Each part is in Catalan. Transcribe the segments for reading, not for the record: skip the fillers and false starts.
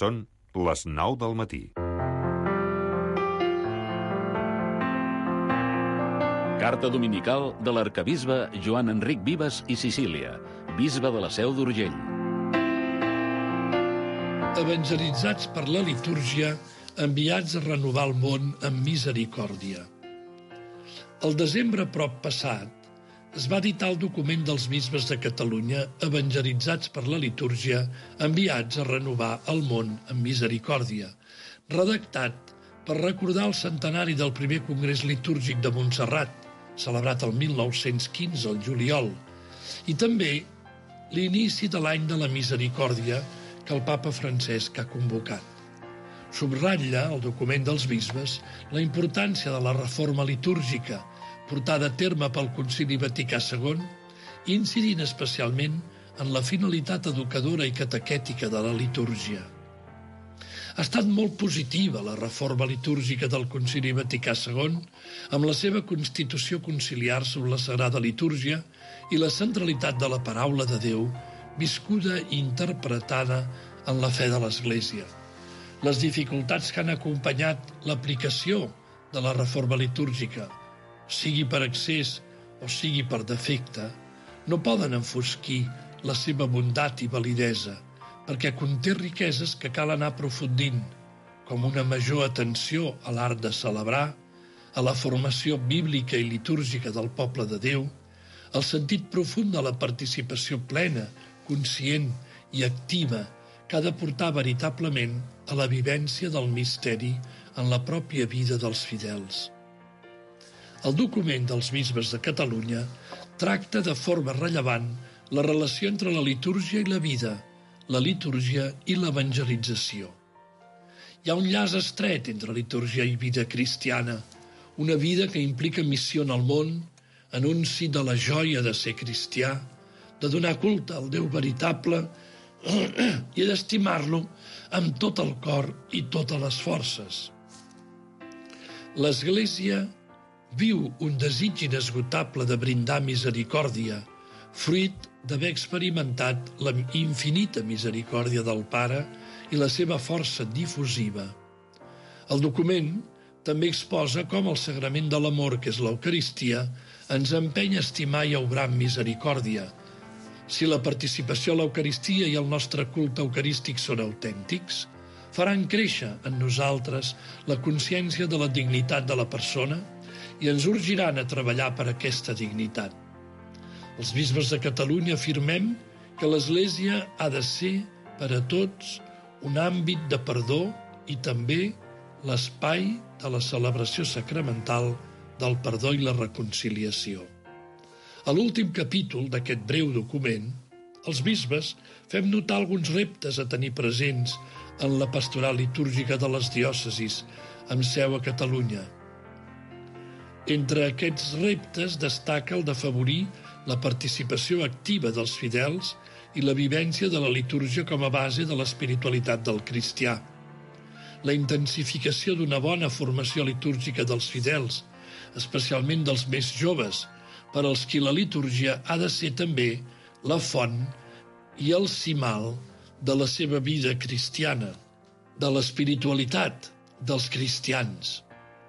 Són les 9 del matí. Carta dominical de l'arquebisbe Joan Enric Vives i Sicília, bisbe de la Seu d'Urgell. Evangelitzats per la litúrgia, enviats a renovar el món amb misericòrdia. El desembre prop passat es va editar el document dels bisbes de Catalunya evangelitzats per la litúrgia, enviats a renovar el món amb misericòrdia, redactat per recordar el centenari del primer congrés litúrgic de Montserrat, celebrat el 1915, al juliol, i també l'inici de l'any de la misericòrdia que el papa Francesc ha convocat. Subratlla el document dels bisbes la importància de la reforma litúrgica portada a terme pel Concili Vaticà II, incidint especialment en la finalitat educadora i catequètica de la litúrgia. Ha estat molt positiva la reforma litúrgica del Concili Vaticà II amb la seva constitució conciliar sobre la Sagrada Litúrgia i la centralitat de la paraula de Déu viscuda i interpretada en la fe de l'Església. Les dificultats que han acompanyat l'aplicació de la reforma litúrgica, sigui per excés o sigui per defecte, no poden enfosquir la seva bondat i validesa, perquè conté riqueses que cal anar aprofundint, com una major atenció a l'art de celebrar, a la formació bíblica i litúrgica del poble de Déu, el sentit profund de la participació plena, conscient i activa que ha de portar veritablement a la vivència del misteri en la pròpia vida dels fidels. El document dels bisbes de Catalunya tracta de forma rellevant la relació entre la litúrgia i la vida, la litúrgia i l'evangelització. Hi ha un llaç estret entre litúrgia i vida cristiana, una vida que implica missió en el món, anunci de la joia de ser cristià, de donar culte al Déu veritable i d'estimar-lo amb tot el cor i totes les forces. L'Església viu un desig inesgotable de brindar misericòrdia, fruit d'haver experimentat la infinita misericòrdia del Pare i la seva força difusiva. El document també exposa com el sagrament de l'amor, que és l'Eucaristia, ens empeny a estimar i a obrar amb misericòrdia. Si la participació a l'Eucaristia i el nostre culte eucarístic són autèntics, faran créixer en nosaltres la consciència de la dignitat de la persona i ens urgiran a treballar per aquesta dignitat. Els bisbes de Catalunya afirmem que l'Església ha de ser, per a tots, un àmbit de perdó i també l'espai de la celebració sacramental del perdó i la reconciliació. A l'últim capítol d'aquest breu document, els bisbes fem notar alguns reptes a tenir presents en la pastoral litúrgica de les diòcesis amb seu a Catalunya. Entre aquests reptes destaca el d'afavorir la participació activa dels fidels i la vivència de la litúrgia com a base de l'espiritualitat del cristià. La intensificació d'una bona formació litúrgica dels fidels, especialment dels més joves, per als qui la litúrgia ha de ser també la font i el cimal de la seva vida cristiana, de l'espiritualitat dels cristians.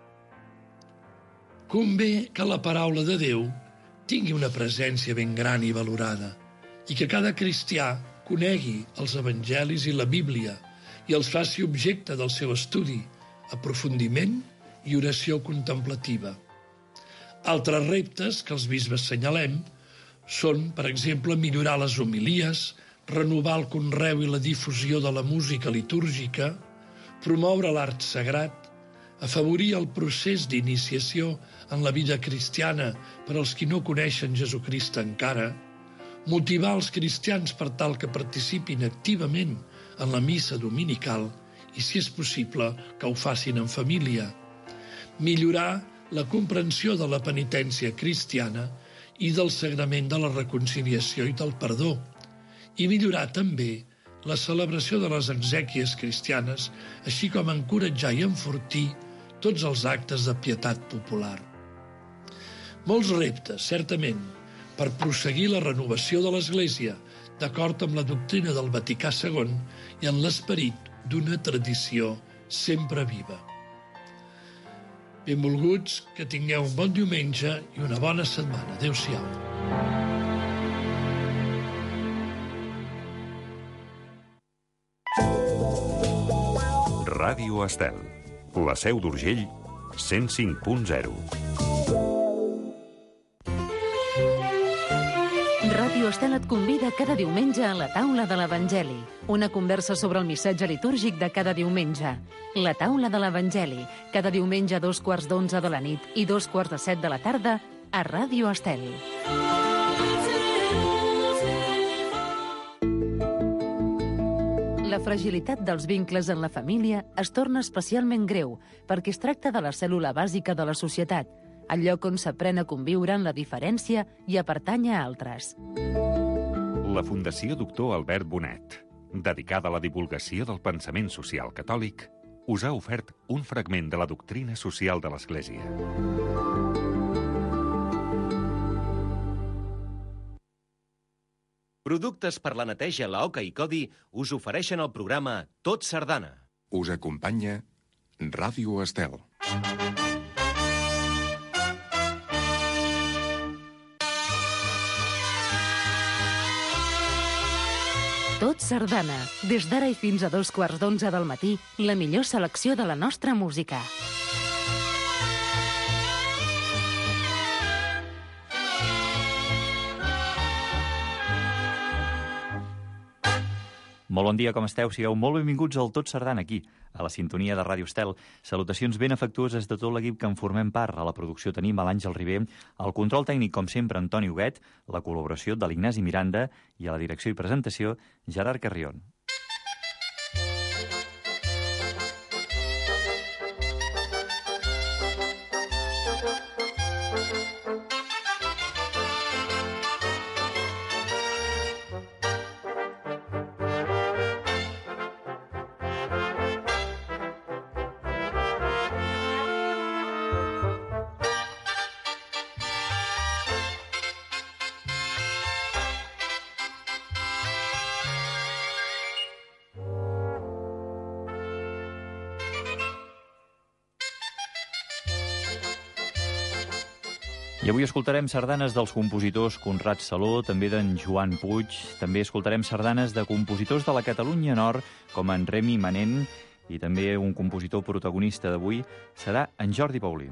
Convé que la paraula de Déu tingui una presència ben gran i valorada i que cada cristià conegui els evangelis i la Bíblia i els faci objecte del seu estudi, aprofundiment i oració contemplativa. Altres reptes que els bisbes senyalem són, per exemple, millorar les homilies, renovar el conreu i la difusió de la música litúrgica, promoure l'art sagrat, afavorir el procés d'iniciació en la vida cristiana per als qui no coneixen Jesucrist encara, motivar els cristians per tal que participin activament en la missa dominical i, si és possible, que ho facin en família, millorar la comprensió de la penitència cristiana i del sagrament de la reconciliació i del perdó, i millorar també la celebració de les exèquies cristianes, així com encoratjar i enfortir tots els actes de pietat popular. Molts reptes, certament, per prosseguir la renovació de l'Església, d'acord amb la doctrina del Vaticà II i en l'esperit d'una tradició sempre viva. Benvolguts, que tingueu un bon diumenge i una bona setmana. Adéu-siau. Ràdio Estel, la Seu d'Urgell, 105.0. Ràdio Estel et convida cada diumenge a la taula de l'Evangeli. Una conversa sobre el missatge litúrgic de cada diumenge. La taula de l'Evangeli, cada diumenge a 11:15 de la nit i 6:45 de la tarda a Ràdio Estel. La fragilitat dels vincles en la família es torna especialment greu perquè es tracta de la cèl·lula bàsica de la societat, el lloc on s'aprèn a conviure en la diferència i a pertànyer a altres. La Fundació Doctor Albert Bonet, dedicada a la divulgació del pensament social catòlic, us ha ofert un fragment de la doctrina social de l'Església. Productes per la neteja Laoca i Codi us ofereixen el programa Tot Sardana. Us acompanya Ràdio Estel. Tot Sardana. Des d'ara i fins a 11:15 del matí, la millor selecció de la nostra música. Molt bon dia, com esteu? Sigueu molt benvinguts al Tot Sardana aquí, a la sintonia de Ràdio Estel. Salutacions ben afectuoses de tot l'equip que en formem part. A la producció tenim a l'Àngel Ribé, al control tècnic, com sempre, Antoni Huguet, la col·laboració de l'Ignasi Miranda i a la direcció i presentació, Gerard Carrion. I avui escoltarem sardanes dels compositors Conrad Saló, també d'en Joan Puig, també escoltarem sardanes de compositors de la Catalunya Nord, com en Remi Manent, i també un compositor protagonista d'avui serà en Jordi Paulí.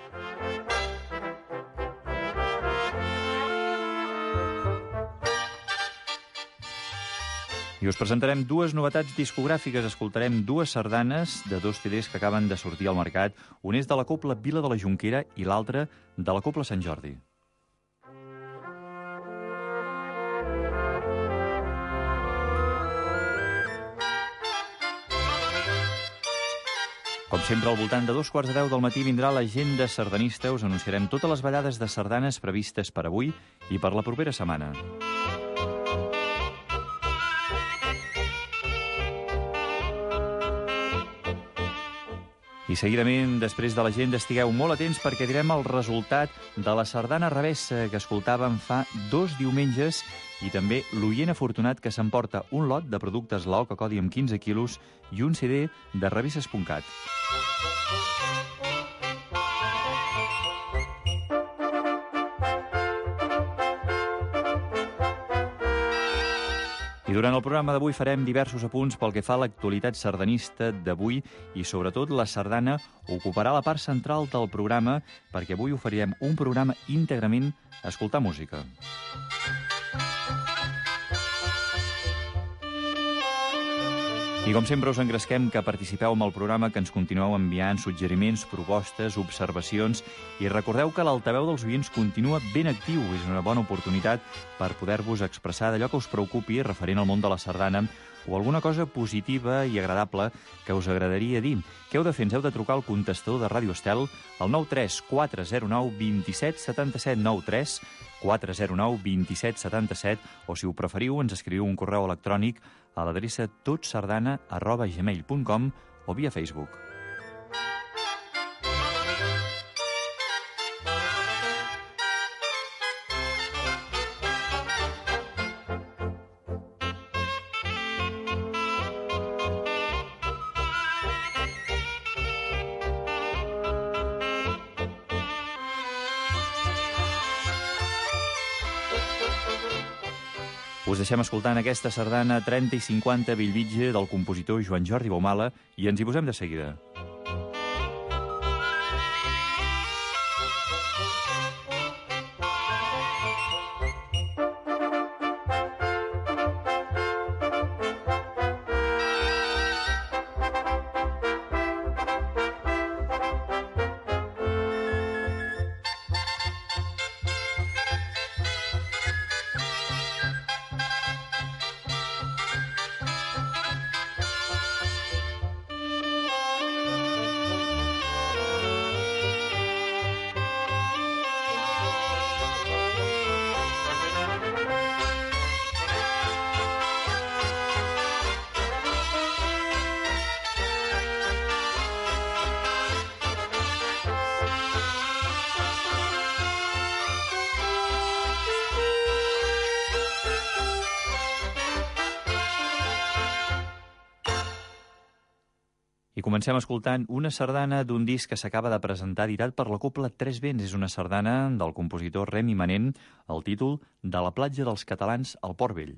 I us presentarem dues novetats discogràfiques. Escoltarem dues sardanes de dos CDs que acaben de sortir al mercat. Un és de la Cobla Vila de la Jonquera i l'altre de la Cobla Sant Jordi. Com sempre, al voltant de 2:15 del matí vindrà l'agenda sardanista. Us anunciarem totes les ballades de sardanes previstes per avui i per la propera setmana. I seguidament, després de l'agenda, estigueu molt atents perquè direm el resultat de la sardana revessa que escoltàvem fa 2 diumenges i també l'oient afortunat que s'emporta un lot de productes Laoca Codi amb 15 quilos i un CD de revistes.cat. I durant el programa d'avui farem diversos apunts pel que fa a l'actualitat sardanista d'avui i, sobretot, la sardana ocuparà la part central del programa perquè avui oferirem un programa íntegrament a escoltar música. I com sempre us engresquem que participeu amb el programa, que ens continueu enviant suggeriments, propostes, observacions i recordeu que l'altaveu dels oients continua ben actiu. És una bona oportunitat per poder-vos expressar d'allò que us preocupi referent al món de la sardana o alguna cosa positiva i agradable que us agradaria dir. Què heu de fer? Ens heu de trucar al contestador de Ràdio Estel al 93 409 27 77 93 409 27 77 o, si ho preferiu, ens escriviu un correu electrònic a l'adreça totsardana@gmail.com o via Facebook. Us deixem escoltant aquesta sardana 30 i 50 Bellvitge del compositor Joan Jordi Baumala i ens hi posem de seguida. I comencem escoltant una sardana d'un disc que s'acaba de presentar editat per la Cobla Tres Vents. És una sardana del compositor Remi Manent, el títol De la platja dels catalans al Port Vell.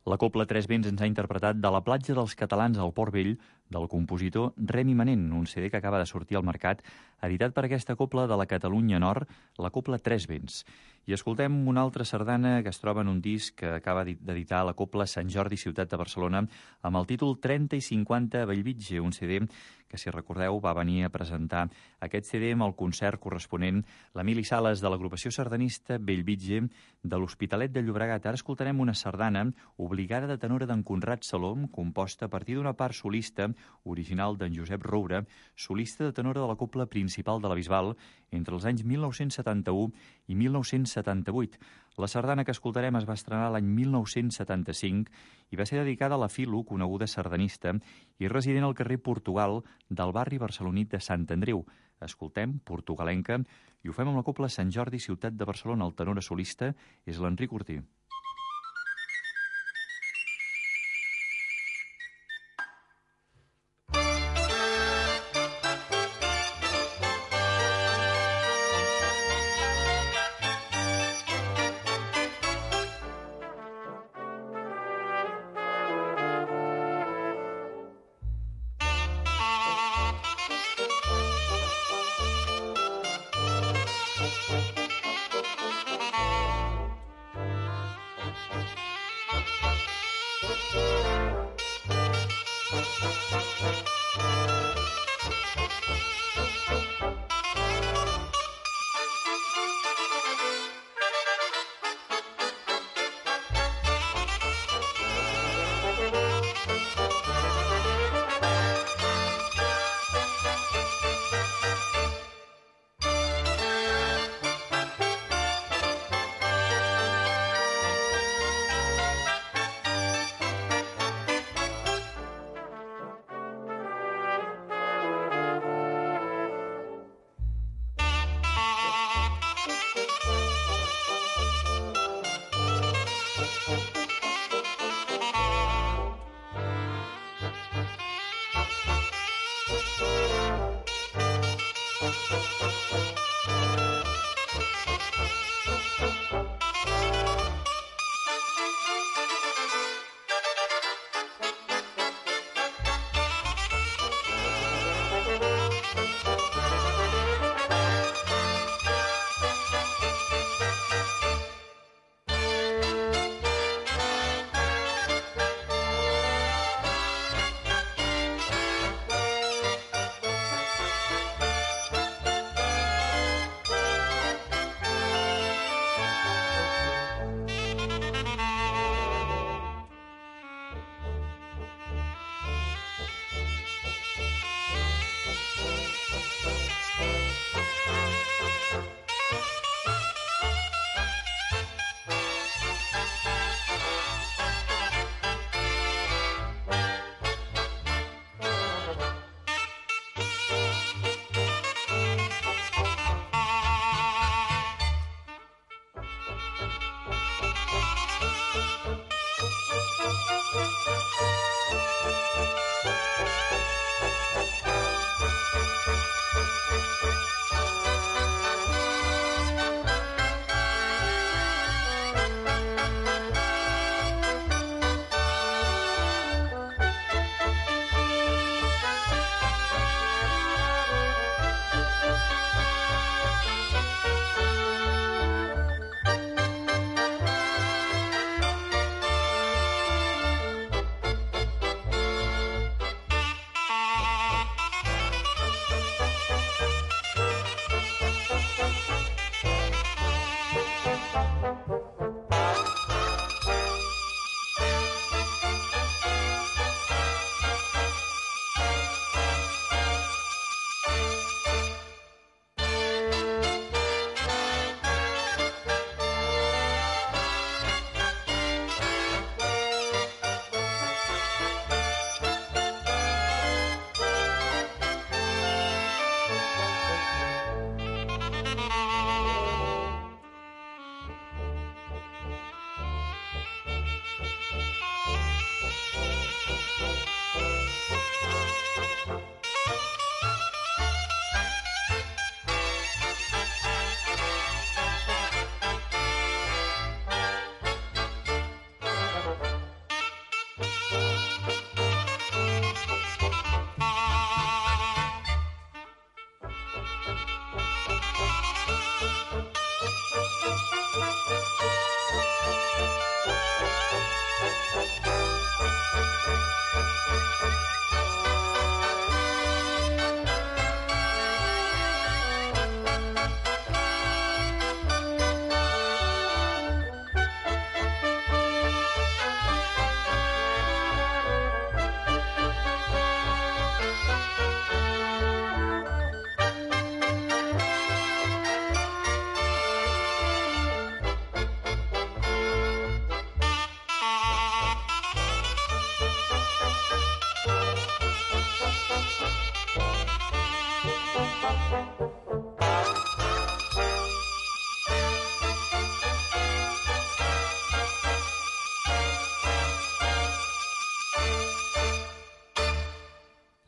La Cobla Tres Vents ens ha interpretat De la platja dels catalans al Port Vell, del compositor Remi Manent, un CD que acaba de sortir al mercat, editat per aquesta cobla de la Catalunya Nord, la Cobla Tres Vents. I escoltem una altra sardana que es troba en un disc que acaba d'editar la Cobla Sant Jordi Ciutat de Barcelona amb el títol 30 i 50 a Bellvitge, un CD que, si recordeu, va venir a presentar aquest CD amb el concert corresponent l'Emili Sales de l'agrupació sardanista Bellvitge de l'Hospitalet de Llobregat. Ara escoltarem una sardana obligada de tenora d'en Conrad Salom, composta a partir d'una part solista original d'en Josep Roura, solista de tenora de la cobla principal de la Bisbal entre els anys 1971 i 1978. La sardana que escoltarem es va estrenar l'any 1975 i va ser dedicada a la Filo, coneguda sardanista, i resident al carrer Portugal del barri barcelonit de Sant Andreu. Escoltem Portugalenca i ho fem amb la cobla Sant Jordi Ciutat de Barcelona. El tenor solista és l'Enric Ortí.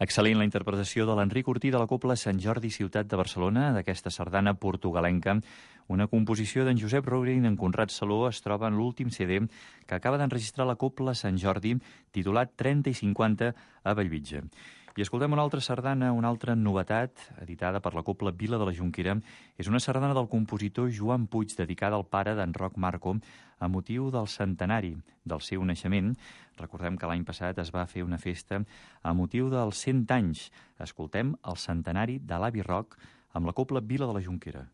Excel·lent la interpretació de l'Enric Ortí de la Cobla Sant Jordi Ciutat de Barcelona, d'aquesta sardana portugalenca. Una composició d'en Josep Roure i d'en Conrad Saló es troba en l'últim CD que acaba d'enregistrar la Cobla Sant Jordi, titulat 30 i 50 a Bellvitge. I escoltem una altra sardana, una altra novetat, editada per la Cobla Vila de la Jonquera. És una sardana del compositor Joan Puig, dedicada al pare d'en Roc Marco, a motiu del centenari del seu naixement. Recordem que l'any passat es va fer una festa a motiu dels 100 anys. Escoltem el centenari de l'avi Roc amb la Cobla Vila de la Jonquera.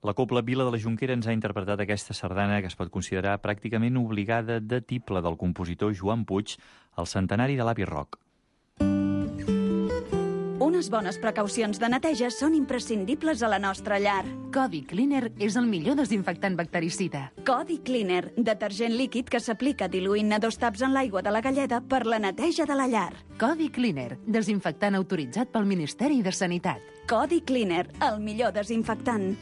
La Cobla Vila de la Jonquera ens ha interpretat aquesta sardana que es pot considerar pràcticament obligada de tiple del compositor Joan Puig al centenari de l'Avi Roc. Unes bones precaucions de neteja són imprescindibles a la nostra llar. Codi Cleaner és el millor desinfectant bactericida. Codi Cleaner, detergent líquid que s'aplica diluint-ne 2 taps en l'aigua de la galleda per la neteja de la llar. Codi Cleaner, desinfectant autoritzat pel Ministeri de Sanitat. Codi Cleaner, el millor desinfectant.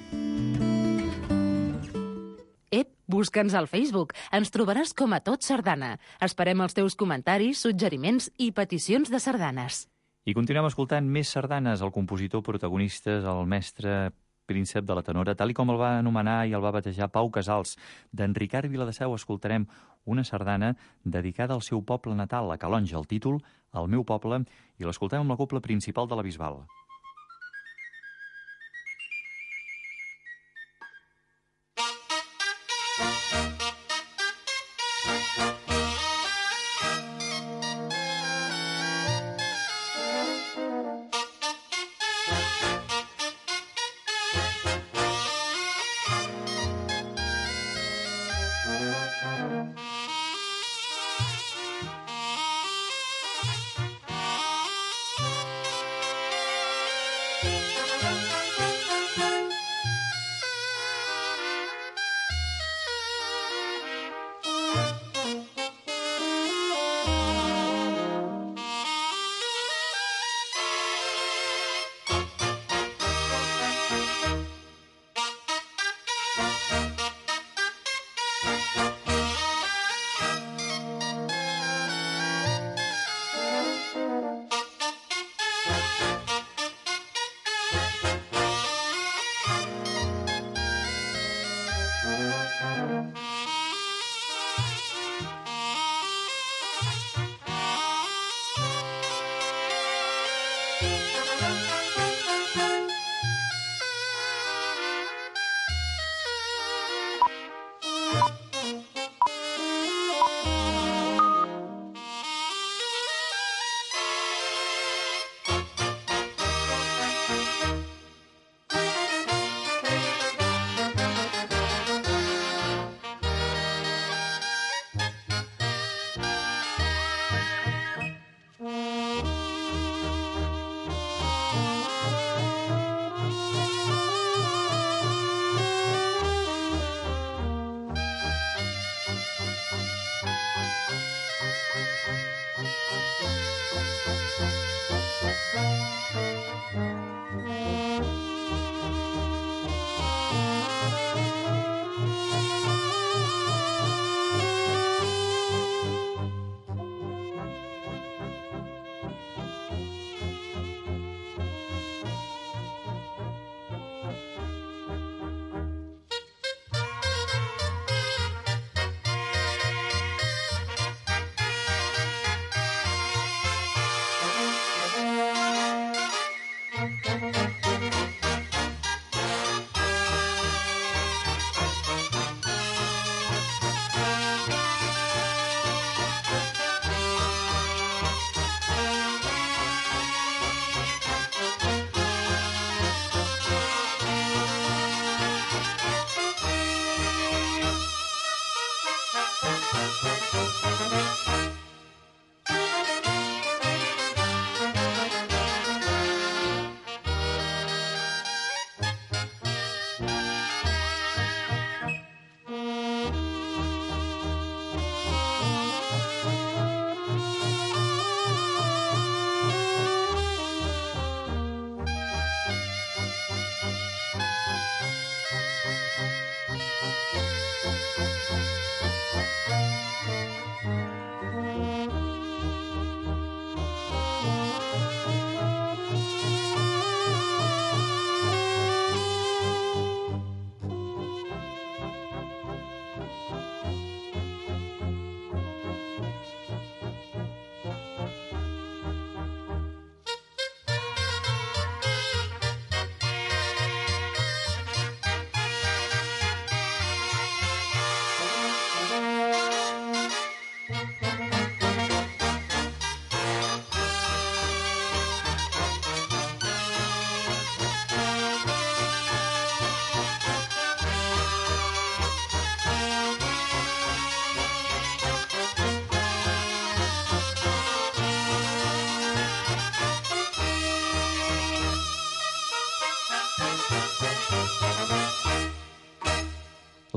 Busca'ns al Facebook. Ens trobaràs com a Tot Sardana. Esperem els teus comentaris, suggeriments i peticions de sardanes. I continuem escoltant més sardanes. El compositor protagonista és el mestre príncep de la tenora, tal com el va anomenar i el va batejar Pau Casals. D'en Ricard Viladeseu escoltarem una sardana dedicada al seu poble natal, a Calonge. El títol, El meu poble, i l'escoltem amb la cobla principal de la Bisbal.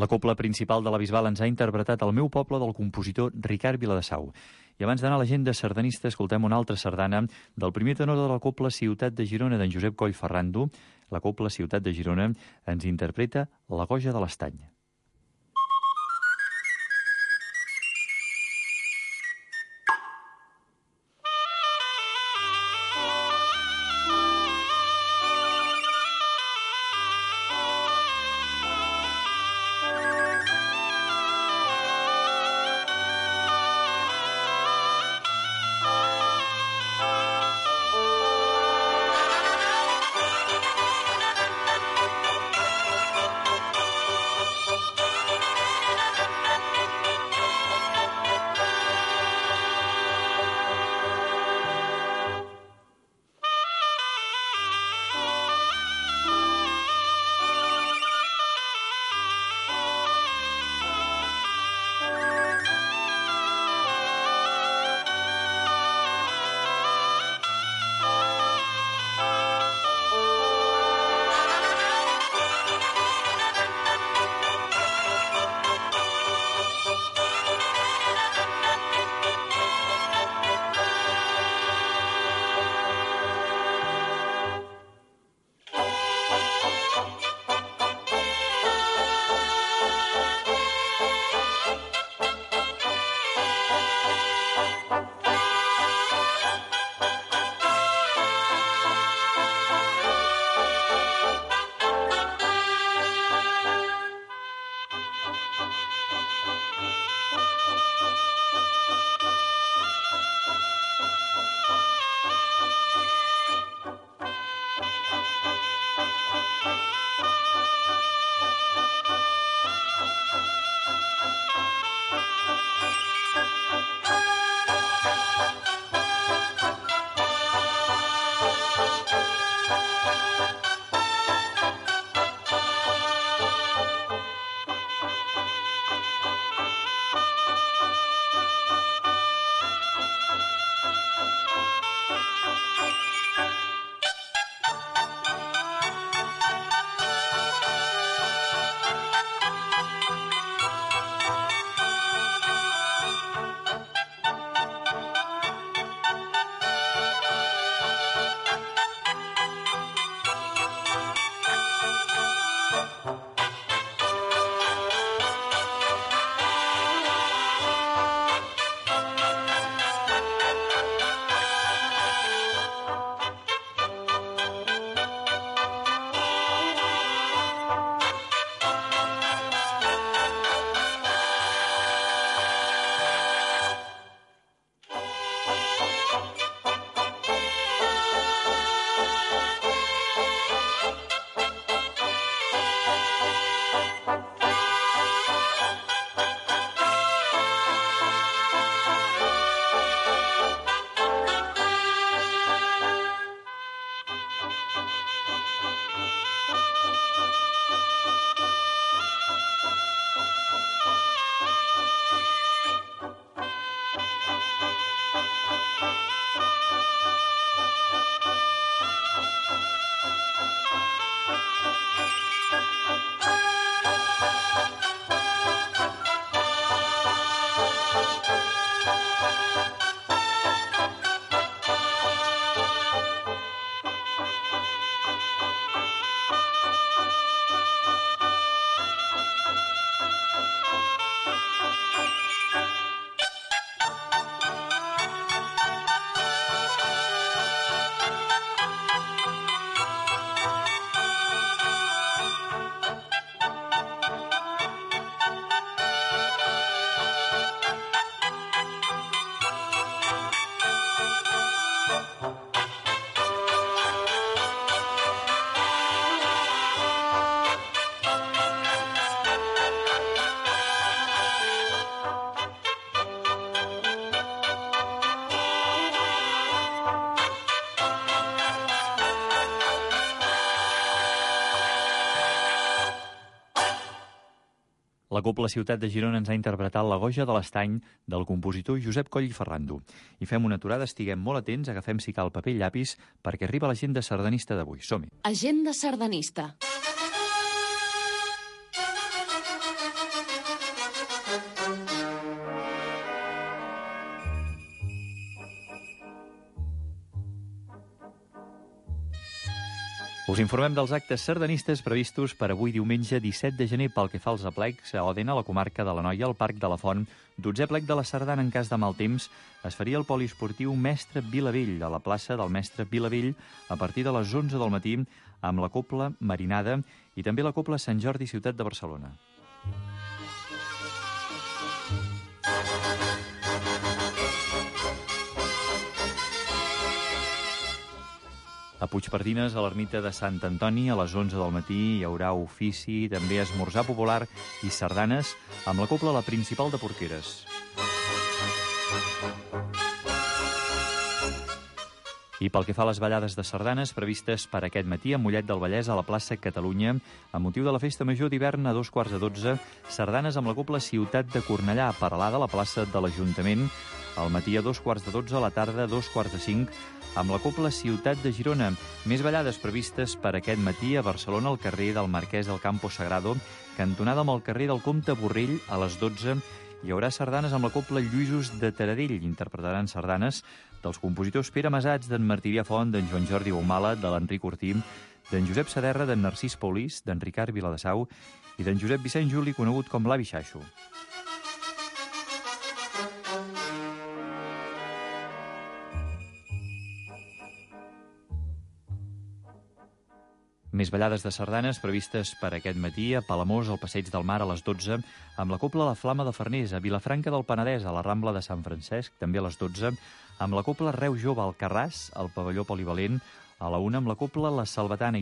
La cobla principal de la Bisbal ens ha interpretat El meu poble del compositor Ricard Viladesau. I abans d'anar a l'agenda sardanista, escoltem una altra sardana del primer tenor de la cobla Ciutat de Girona, d'en Josep Coll Ferrando. La cobla Ciutat de Girona ens interpreta La Goja de l'Estany. La Cobla Ciutat de Girona ens ha interpretat La Goja de l'Estany del compositor Josep Coll i Ferrando. I fem una aturada, estiguem molt atents, agafem si cal paper i llapis perquè arriba l'agenda sardanista d'avui. Som-hi. Agenda sardanista. Us informem dels actes sardanistes previstos per avui diumenge 17 de gener pel que fa als aplecs a Òdena, a la comarca de l'Anoia, al Parc de la Font. 12è aplec de la sardana en cas de mal temps es faria al poliesportiu Mestre Vilavell, a la plaça del Mestre Vilavell, a partir de les 11 del matí, amb la Cobla Marinada i també la Cobla Sant Jordi Ciutat de Barcelona. A Puigpardines, a l'ermita de Sant Antoni, a les 11 del matí hi haurà ofici, també esmorzar popular i sardanes amb la Cobla La Principal de Porqueres. I pel que fa a les ballades de sardanes previstes per aquest matí a Mollet del Vallès, a la plaça Catalunya, amb motiu de la Festa Major d'hivern a 2:15, sardanes amb la Cobla Ciutat de Cornellà, paral·lada a la plaça de l'Ajuntament, al matí a 2:15, a la tarda a 2:45, amb la Cobla Ciutat de Girona. Més ballades previstes per aquest matí a Barcelona, al carrer del Marquès del Campo Sagrado, cantonada amb el carrer del Comte Borrell, a les 12. Hi haurà sardanes amb la Cobla Lluïsos de Taradell. Interpretaran sardanes dels compositors Pere Masats, d'en Martí Viafont, d'en Joan Jordi Baumala, de l'Enric Ortí, d'en Josep Saderra, d'en Narcís Paulís, d'en Ricard Viladesau i d'en Josep Vicent Juli, conegut com l'Avi Xaixo. Més ballades de sardanes previstes per aquest matí a Palamós, al Passeig del Mar, a les 12, amb la Cobla La Flama de Farners, a Vilafranca del Penedès, a la Rambla de Sant Francesc, també a les 12, amb la Cobla Reu Jove al Carràs, al Pavelló Polivalent, a la 1 amb la Cobla La Salvatana.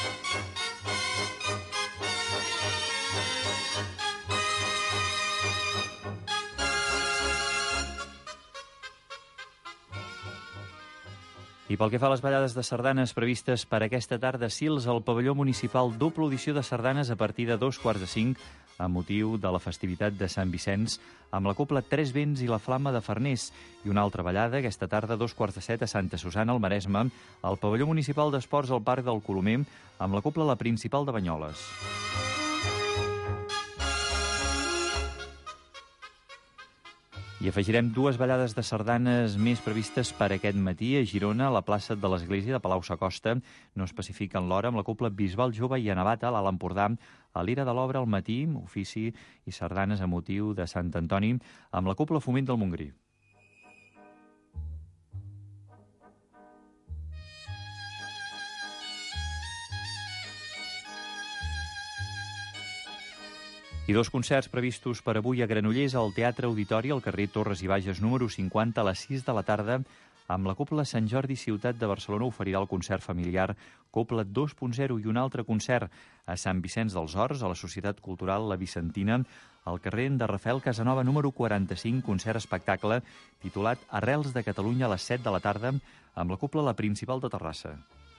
I pel que fa a les ballades de sardanes previstes per aquesta tarda, Sils, al pavelló municipal, doble audició de sardanes a partir de 2:45, amb motiu de la festivitat de Sant Vicenç, amb la Cobla Tres Vents i la Flama de Farners, i una altra ballada aquesta tarda a 2:15 a Santa Susana, al Maresme, al pavelló municipal d'esports al Parc del Colomer, amb la Cobla La Principal de Banyoles. I afegirem dues ballades de sardanes més previstes per aquest matí a Girona, a la plaça de l'Església de Palau-sacosta. No especifiquen l'hora, amb la Cobla Bisbal Jove i a Navata, a l'Alt Empordà, a l'Era de l'Obra al matí, ofici i sardanes a motiu de Sant Antoni, amb la Cobla Foment del Montgrí. I dos concerts previstos per avui a Granollers, al Teatre Auditori, al carrer Torres i Bages número 50, a les 6 de la tarda, amb la Cobla Sant Jordi Ciutat de Barcelona oferirà el concert familiar Cobla 2.0 i un altre concert a Sant Vicenç dels Horts, a la Societat Cultural La Vicentina, al carrer de Rafael Casanova número 45, concert espectacle titulat Arrels de Catalunya a les 7 de la tarda, amb la Cobla La Principal de Terrassa.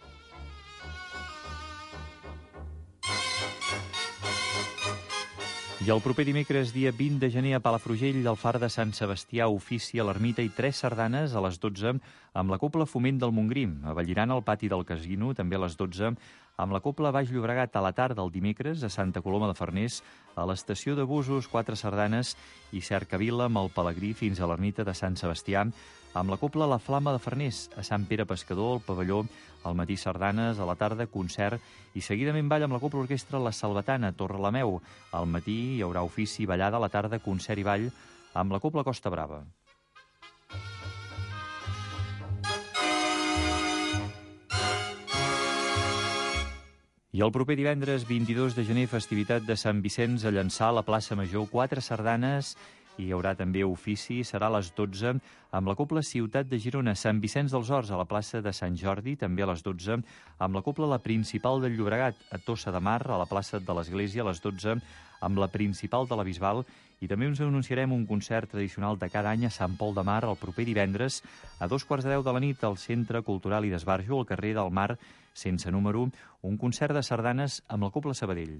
I el proper dimecres, dia 20 de gener, a Palafrugell, al Far de Sant Sebastià, ofici a l'ermita i 3 sardanes a les 12, amb la Cobla Foment del Montgrí. A Vallirana, al pati del Casino, també a les 12, amb la Cobla Baix Llobregat a la tarda el dimecres, a Santa Coloma de Farners, a l'estació de busos, 4 sardanes, i Cercavila amb el Pelegrí fins a l'ermita de Sant Sebastià, amb la Cobla La Flama de Farners, a Sant Pere Pescador, al pavelló, al matí sardanes, a la tarda concert, i seguidament balla amb la Cobla Orquestra La Salvatana, a Torrelameu. Al matí hi haurà ofici, ballada, a la tarda concert i ball amb la Cobla Costa Brava. I el proper divendres 22 de gener, festivitat de Sant Vicenç a Llançà, a la plaça Major, 4 sardanes, i hi haurà també ofici, serà a les 12, amb la Cobla Ciutat de Girona, Sant Vicenç dels Horts, a la plaça de Sant Jordi, també a les 12, amb la Cobla La Principal del Llobregat, a Tossa de Mar, a la plaça de l'Església, a les 12, amb la Principal de la Bisbal, i també us anunciarem un concert tradicional de cada any a Sant Pol de Mar el proper divendres, a 2:10 de la nit, al Centre Cultural i d'Esbarjo, al carrer del Mar, sense número, un concert de sardanes amb la Cobla Sabadell.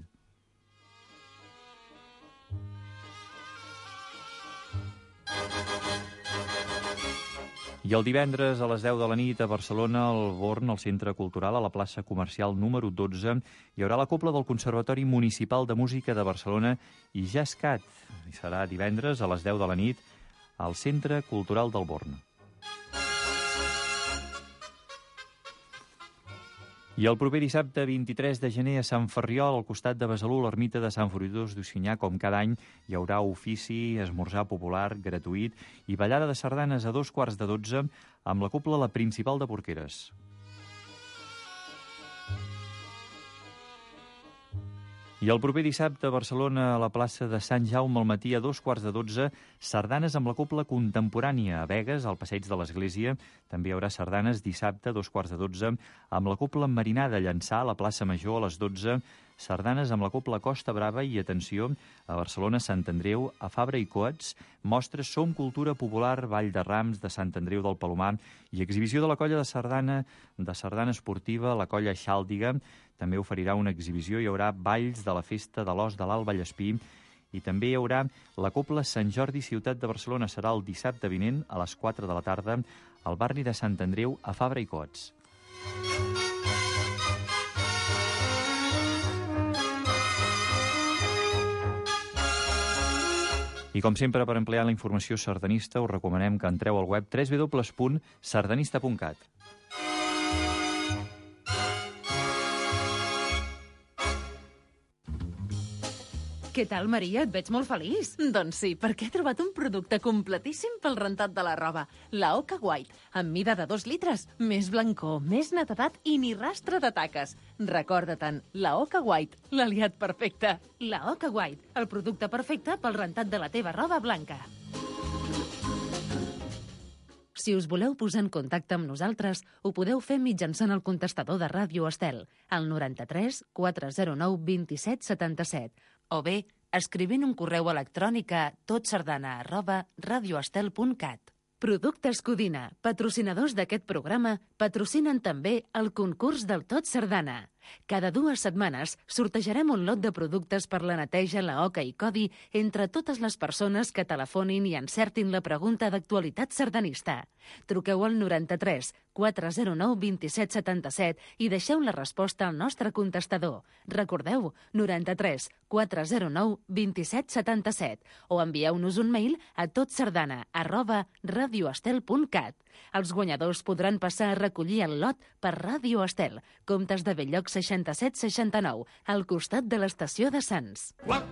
I el divendres a les 10 de la nit a Barcelona, al Born, al Centre Cultural, a la plaça comercial número 12, hi haurà la Cobla del Conservatori Municipal de Música de Barcelona i JazzCat. I serà divendres a les 10 de la nit al Centre Cultural del Born. I el proper dissabte 23 de gener a Sant Ferriol, al costat de Besalú, l'ermita de Sant Fruitós d'Ocinyà, com cada any, hi haurà ofici, esmorzar popular, gratuït i ballada de sardanes a 11:45 amb la cobla La Principal de Porqueres. I el proper dissabte a Barcelona, a la plaça de Sant Jaume al matí a 11:15, sardanes amb la cobla contemporània. A Begues, al passeig de l'Església, també hi haurà sardanes dissabte a 11:15 amb la cobla Marinada. Llançà, a la plaça Major, a les 12, sardanes amb la cobla Costa Brava i, atenció, a Barcelona, Sant Andreu, a Fabra i Coats, mostres Som Cultura Popular, Ball de Rams de Sant Andreu del Palomar i exhibició de la colla de sardana esportiva, la colla Xàldiga. També oferirà una exhibició, hi haurà balls de la festa de l'Os de l'Alt Vallespí i també hi haurà la cobla Sant Jordi Ciutat de Barcelona. Serà el dissabte vinent a les 4 de la tarda al barri de Sant Andreu, a Fabra i Coats. I com sempre, per ampliar la informació sardanista, us recomanem que entreu al web www.sardanista.cat. Què tal, Maria? Et veig molt feliç. Doncs sí, perquè he trobat un producte completíssim pel rentat de la roba. La Oca White, amb mida de 2 litres, més blancor, més netedat i ni rastre de taques. Recorda-te'n, la Oca White, l'aliat perfecte. La Oca White, el producte perfecte pel rentat de la teva roba blanca. Si us voleu posar en contacte amb nosaltres, ho podeu fer mitjançant el contestador de Ràdio Estel, al 93 409 27 77, o bé escrivint un correu electrònic a totsardana@radioestel.cat. Productes Codina, patrocinadors d'aquest programa, patrocinen també el concurs del Tot Sardana. Cada 2 setmanes sortejarem un lot de productes per la neteja, la oca i codi entre totes les persones que telefonin i encertin la pregunta d'actualitat sardanista. Truqueu al 93 409 27 77 i deixeu la resposta al nostre contestador. Recordeu, 93 409 27 77 o envieu-nos un mail a totsardana@radioestel.cat. Els guanyadors podran passar a recollir el lot per Ràdio Estel, Comtes de Bell-lloc 6769, al costat de l'estació de Sants.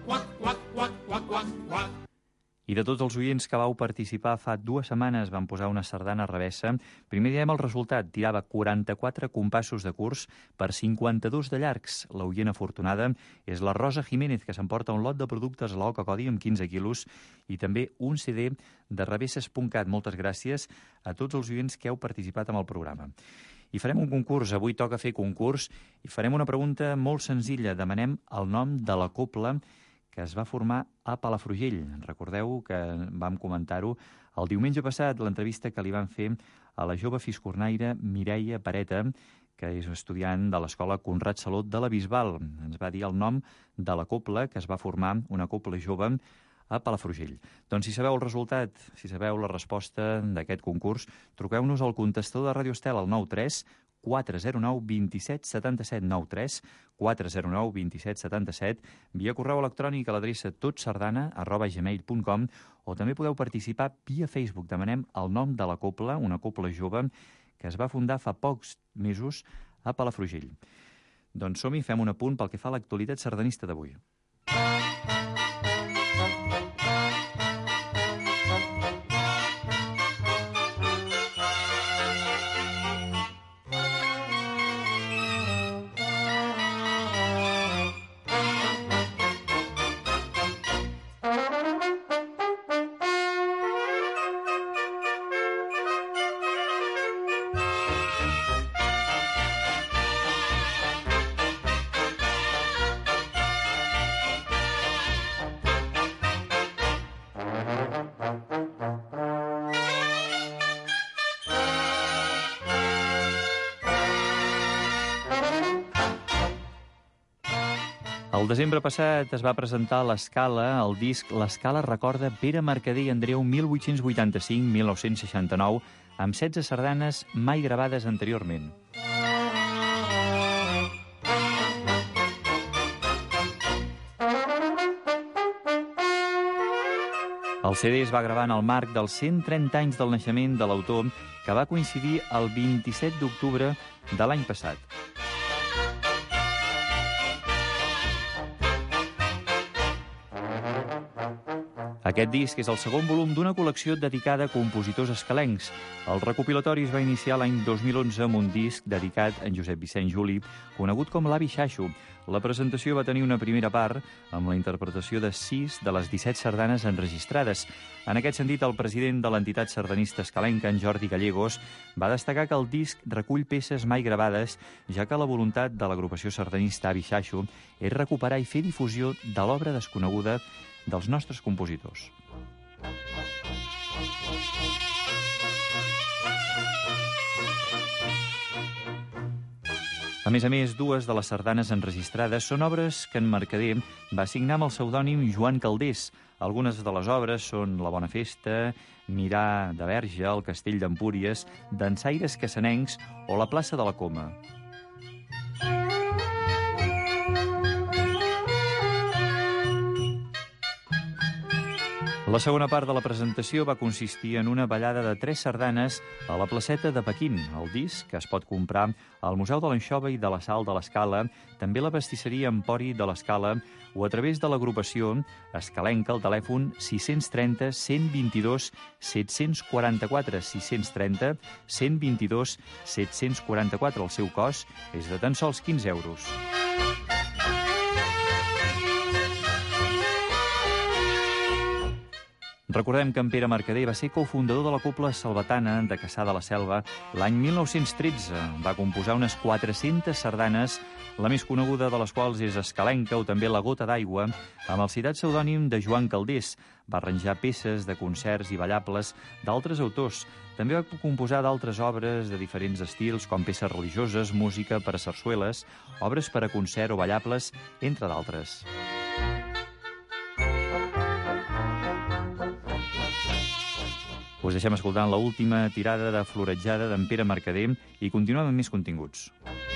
I de tots els oients que vau participar fa 2 setmanes van posar una sardana revessa, primer diem el resultat, tirava 44 compassos de curs per 52 de llargs. L'oient afortunada és la Rosa Jiménez, que s'emporta un lot de productes a l'Oca Codi amb 15 quilos i també un CD de revesses.cat. Moltes gràcies a tots els oients que heu participat en el programa. I farem un concurs, avui toca fer concurs, i farem una pregunta molt senzilla. Demanem el nom de la cobla que es va formar a Palafrugell. Recordeu que vam comentar-ho el diumenge passat, l'entrevista que li van fer a la jove fiscornaire Mireia Pareta, que és estudiant de l'escola Conrad Salot de la Bisbal. Ens va dir el nom de la cobla que es va formar, una cobla jove, a Palafrugell. Doncs si sabeu el resultat, si sabeu la resposta d'aquest concurs, truqueu-nos al contestador de Ràdio Estel al 93 409 27 77 93 409 27 77 via correu electrònic a l'adreça totsardana@gmail.com o també podeu participar via Facebook. Demanem el nom de la cobla, una cobla jove que es va fundar fa pocs mesos a Palafrugell. Doncs som-hi, fem un apunt pel que fa a l'actualitat sardanista d'avui. El desembre passat es va presentar a l'Escala, el disc L'Escala recorda Pere Mercader i Andreu 1885-1969, amb 16 sardanes mai gravades anteriorment. El CD es va gravar en el marc dels 130 anys del naixement de l'autor, que va coincidir el 27 d'octubre de l'any passat. Aquest disc és el segon volum d'una col·lecció dedicada a compositors escalencs. El recopilatori es va iniciar l'any 2011 amb un disc dedicat a en Josep Vicent Juli, conegut com l'Avi Xaixo. La presentació va tenir una primera part amb la interpretació de 6 de les 17 sardanes enregistrades. En aquest sentit, el president de l'entitat sardanista escalenca, en Jordi Gallegos, va destacar que el disc recull peces mai gravades, ja que la voluntat de l'agrupació sardanista Avi Xaixo és recuperar i fer difusió de l'obra desconeguda dels nostres compositors. A més, dues de les sardanes enregistrades són obres que en Mercader va signar amb el pseudònim Joan Calders. Algunes de les obres són La Bona Festa, Mirar de Verge, El Castell d'Empúries, Dansaires Cassanencs o La Plaça de la Coma. La segona part de la presentació va consistir en una ballada de 3 sardanes a la placeta de Pequín. El disc es pot comprar al Museu de l'Anxova i de la Sal de l'Escala, també a la pastisseria Empori de l'Escala o a través de l'agrupació escalenca al telèfon 630 122 744 630 122 744. El seu cost és de tan sols 15 euros. Recordem que en Pere Mercader va ser cofundador de la Cobla Salvatana de Cassà de la Selva l'any 1913. Va composar unes 400 sardanes, la més coneguda de les quals és Escalenca o també La Gota d'Aigua, amb el citat pseudònim de Joan Calders. Va arranjar peces de concerts i ballables d'altres autors. També va composar d'altres obres de diferents estils, com peces religioses, música per a sarsueles, obres per a concert o ballables, entre d'altres. Us deixem escoltant l'última tirada de Floretjada d'en Pere Mercader i continuem amb més continguts.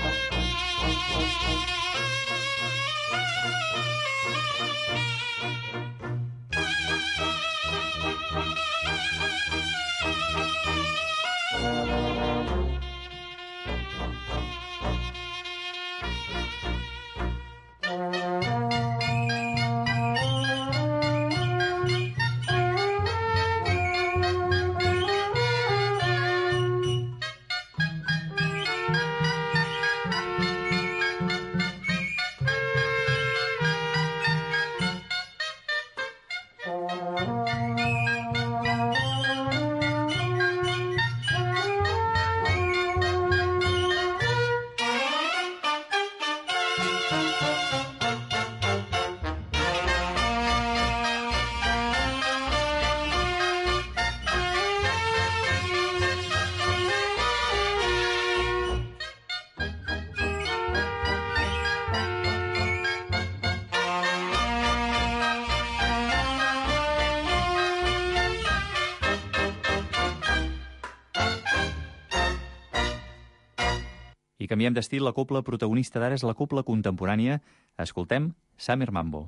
I canviem d'estil, la cobla protagonista d'ara és la cobla contemporània. Escoltem Summer Mambo.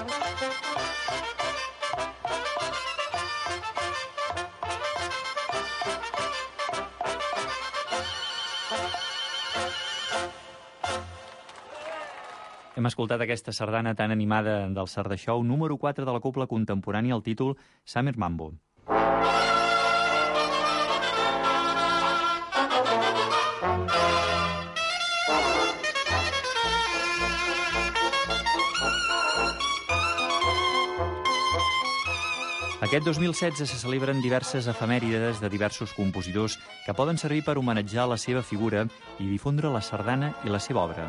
Hem escoltat aquesta sardana tan animada del Sardeixou, número 4 de la Cobla Contemporània, el títol Summer Mambo. Aquest 2016 se celebren diverses efemèrides de diversos compositors que poden servir per homenatjar la seva figura i difondre la sardana i la seva obra.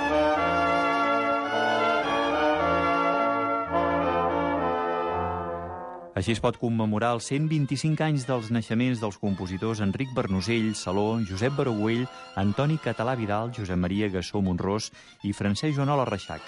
Així es pot commemorar els 125 anys dels naixements dels compositors Enric Bernosell, Saló, Josep Barogüell, Antoni Català Vidal, Josep Maria Gassó Monrós i Francesc Joanola Reixac.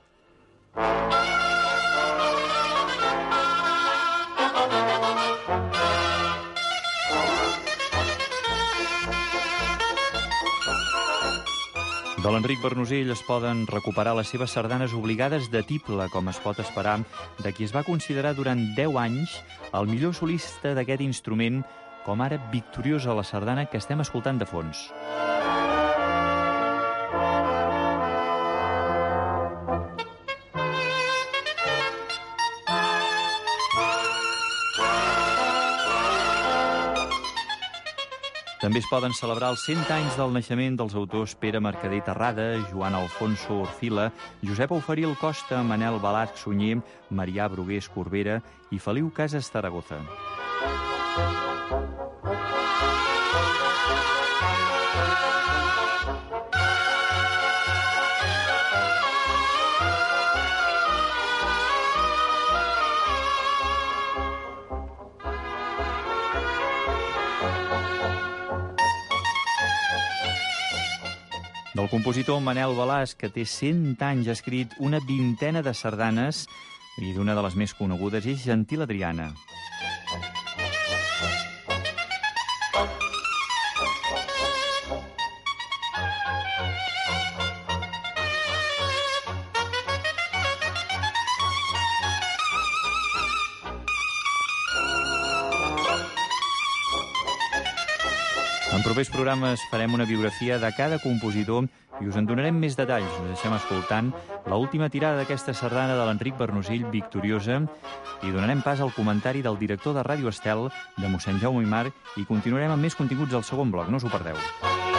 De l'Enric Bernosell es poden recuperar les seves sardanes obligades de tible, com es pot esperar, de qui es va considerar durant 10 anys el millor solista d'aquest instrument, com ara victoriosa la sardana que estem escoltant de fons. També es poden celebrar els 100 anys del naixement dels autors Pere Mercader Terrada, Joan Alfonso Orfila, Josep Auferil Costa, Manel Balasc Sunyer, Marià Brugués Corbera i Feliu Casas Zaragoza. Del compositor Manel Balasc, que té 100 anys, ha escrit una vintena de sardanes i d'una de les més conegudes és Gentil Adriana. En propers programes farem una biografia de cada compositor i us en donarem més detalls. Us deixem escoltant l'última tirada d'aquesta sardana de l'Enric Bernosell, victoriosa, i donarem pas al comentari del director de Ràdio Estel, de mossèn Jaume Aymar, i continuarem amb més continguts al segon bloc. No us ho perdeu.